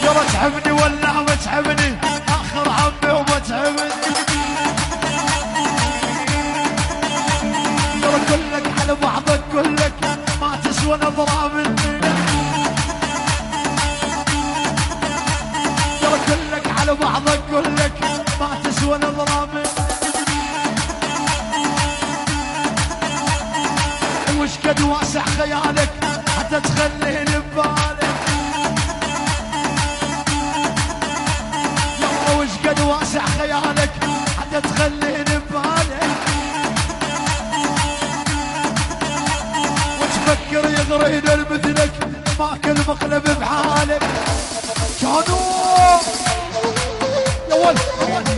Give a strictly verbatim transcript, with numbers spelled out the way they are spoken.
يلا تعبني ولا ما تعبني اخر عمي وما تعبني يلا كلك على بعضك كلك ما تسوى نظرة مني يلا كلك على بعضك كلك ما تسوى نظرة مني وش قد واسع خيالك حتى تخليني ببالك يلا وش قد واسع خيالك حتى تخليني ببالك وتفكر يغرينا مثلك ماكل مقلب بحالك كانوا يا ولد